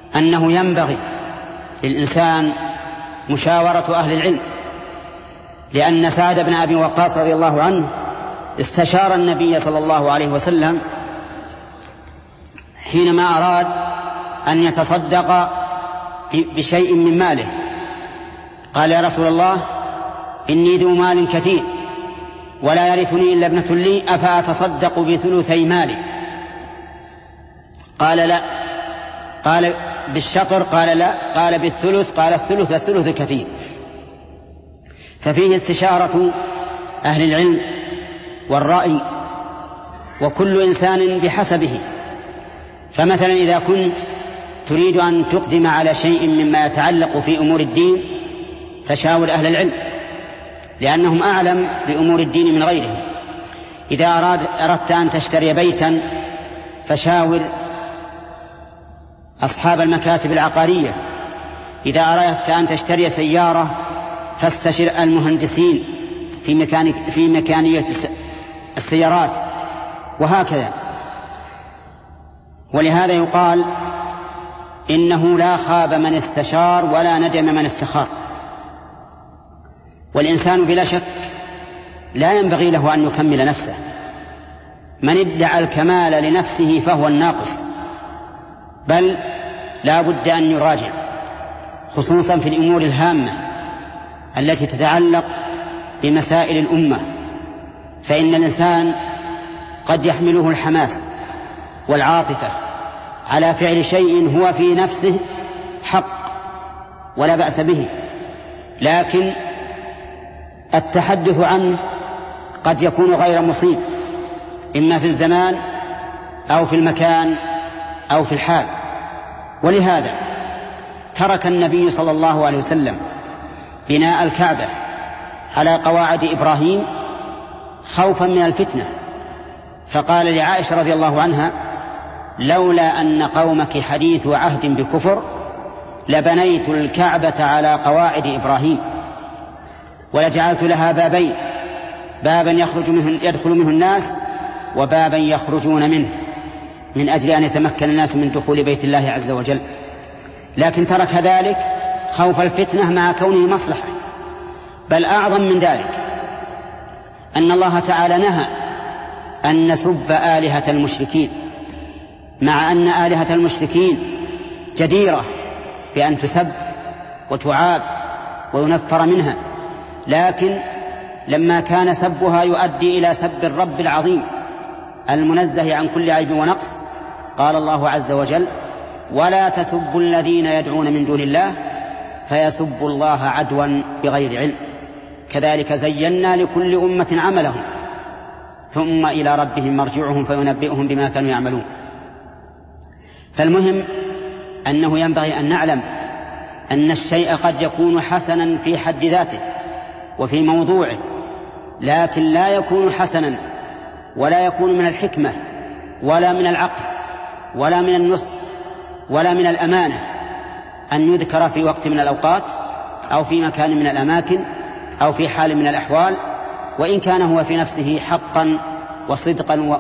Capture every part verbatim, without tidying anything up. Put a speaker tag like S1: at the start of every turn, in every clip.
S1: أنه ينبغي للإنسان مشاورة أهل العلم، لأن سعد بن أبي وقاص رضي الله عنه استشار النبي صلى الله عليه وسلم حينما أراد أن يتصدق بشيء من ماله. قال: يا رسول الله، إني ذو مال كثير ولا يرثني إلا ابنة لي، أفأتصدق بثلثي مالي؟ قال: لا. قال: بالشطر؟ قال: لا. قال: بالثلث؟ قال: الثلث الثلث كثير. ففيه استشارة أهل العلم والرأي، وكل إنسان بحسبه. فمثلا إذا كنت تريد أن تقدم على شيء مما يتعلق في أمور الدين فشاور أهل العلم، لأنهم أعلم بأمور الدين من غيرهم. إذا أراد أردت أن تشتري بيتا فشاور أصحاب المكاتب العقارية. إذا أردت أن تشتري سيارة فاستشر المهندسين في مكانية في مكانية السيارات، وهكذا. ولهذا يقال: إنه لا خاب من استشار ولا ندم من استخار. والإنسان بلا شك لا ينبغي له أن يكمل نفسه. من ادعى الكمال لنفسه فهو الناقص، بل لا بد أن يراجع، خصوصا في الأمور الهامة التي تتعلق بمسائل الأمة. فإن الإنسان قد يحمله الحماس والعاطفة على فعل شيء هو في نفسه حق ولا بأس به، لكن التحدث عنه قد يكون غير مصيب، إما في الزمان أو في المكان أو في الحال. ولهذا ترك النبي صلى الله عليه وسلم بناء الكعبة على قواعد إبراهيم خوفا من الفتنة، فقال لعائشة رضي الله عنها: لولا أن قومك حديث عهد بكفر لبنيت الكعبة على قواعد إبراهيم ولجعلت لها بابين، بابا يخرج منه يدخل منه الناس وبابا يخرجون منه، من أجل أن يتمكن الناس من دخول بيت الله عز وجل. لكن ترك ذلك خوف الفتنة مع كونه مصلحة. بل أعظم من ذلك أن الله تعالى نهى أن نسب آلهة المشركين، مع أن آلهة المشركين جديرة بأن تسب وتعاب وينفر منها، لكن لما كان سبها يؤدي إلى سب الرب العظيم المنزه عن كل عيب ونقص، قال الله عز وجل: ولا تسبوا الذين يدعون من دون الله فيسبوا الله عدوا بغير علم، كذلك زينا لكل أمة عملهم ثم إلى ربهم مرجعهم فينبئهم بما كانوا يعملون. فالمهم أنه ينبغي أن نعلم أن الشيء قد يكون حسنا في حد ذاته وفي موضوعه، لكن لا يكون حسنا ولا يكون من الحكمة ولا من العقل ولا من النصح ولا من الأمانة أن يذكر في وقت من الأوقات أو في مكان من الأماكن أو في حال من الأحوال، وإن كان هو في نفسه حقا وصدقا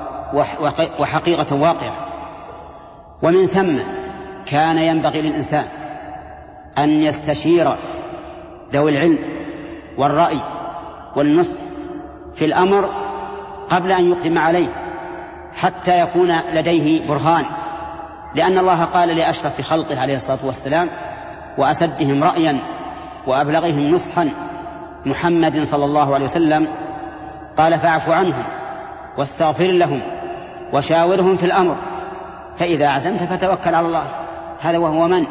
S1: وحقيقة واقعة. ومن ثم كان ينبغي للإنسان أن يستشير ذوي العلم والرأي والنصح في الأمر قبل أن يقدم عليه، حتى يكون لديه برهان. لأن الله قال لأشرف خلقه عليه الصلاة والسلام وأسدهم رأيا وأبلغهم نصحا محمد صلى الله عليه وسلم، قال: فاعف عنهم واستغفر لهم وشاورهم في الأمر فإذا عزمت فتوكل على الله. هذا وهو من؟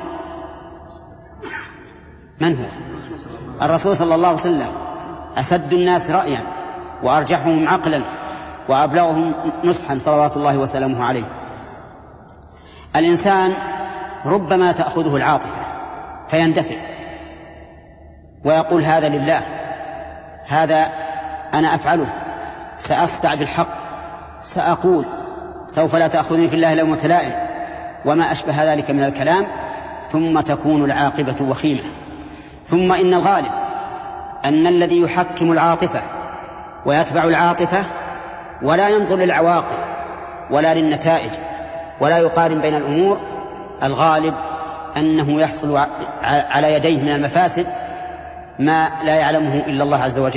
S1: من هو؟ الرسول صلى الله عليه وسلم، أسد الناس رأيا وأرجحهم عقلا وأبلغهم نصحا صلوات الله وسلامه عليه. الإنسان ربما تأخذه العاطفة فيندفع ويقول: هذا لله، هذا أنا أفعله، سأصدع بالحق، سأقول، سوف لا تأخذني في الله لومة لائم، وما أشبه ذلك من الكلام، ثم تكون العاقبة وخيمة. ثم إن الغالب أن الذي يحكم العاطفة ويتبع العاطفة ولا ينظر للعواقب ولا للنتائج ولا يقارن بين الأمور، الغالب أنه يحصل على يديه من المفاسد ما لا يعلمه إلا الله عز وجل.